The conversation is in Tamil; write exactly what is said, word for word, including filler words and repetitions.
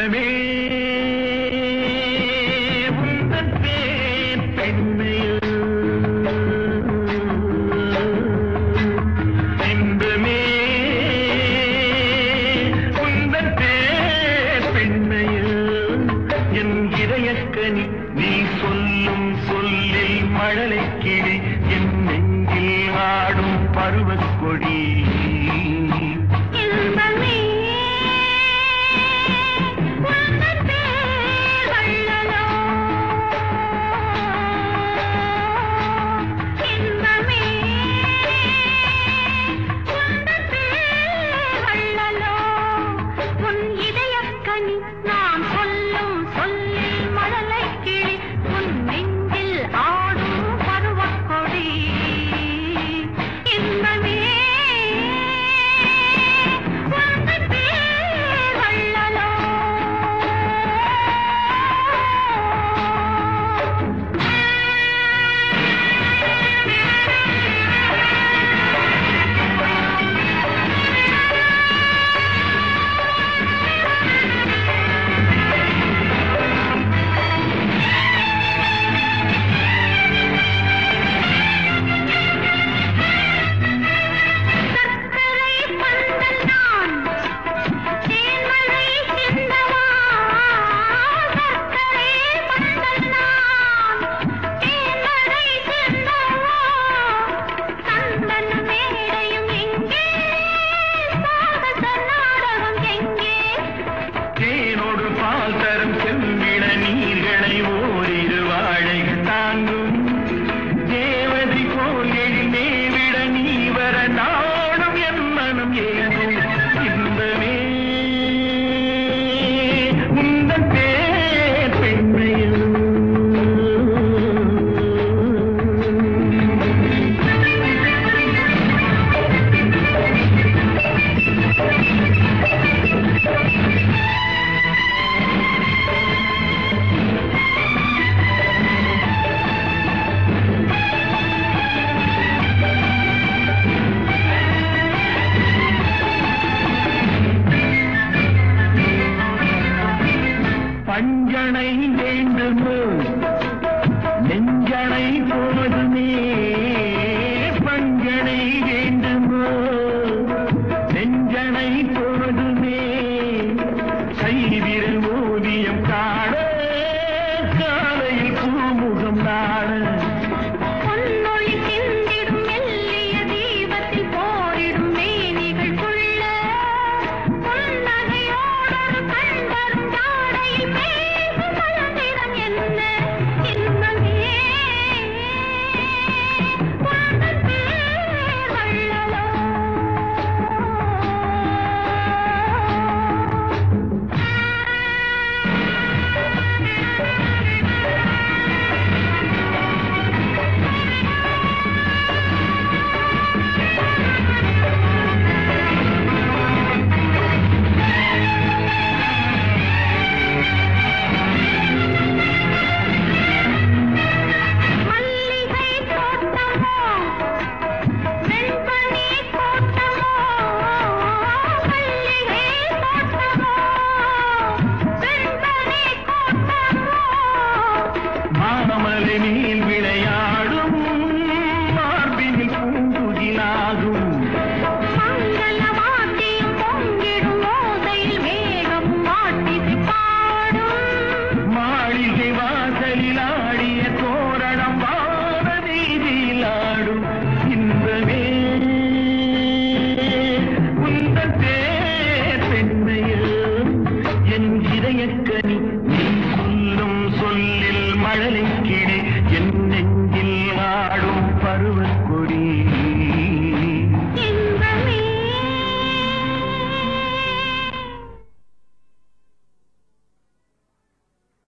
இன்பமே உந்தன் பேர் பெண்மையில் இன்பமே உந்தன் பேர் பெண்மையில் என் இதயக்கனி நீ சொல்லும் சொல்லில் மழலை கிளி என் நெஞ்சில் ஆடும் பருவக் கொடி பஞ்சனை வேண்டுமோ நெஞ்சனை போதுமே பஞ்சனை வேண்டுமோ நெஞ்சனை போதுமே கைவிரல் ஓவியம் காண காலையில் பூமுகம் நாட நீல் விளையாடும் மார்பினில் பூங்குகிலாகும் மங்களமாட்டியும் பொங்கிடும் ஓதையில் மேகம் மாட்டிசை பாடும் மாளிகை வாசலில் ஆடிய தோரணம் வார வீதியில் ஆடும் இன்பமே உந்தன் பேர் பெண்மையில் என் இதயக்கனி நீ சொல்லும் சொல்லில் மழலை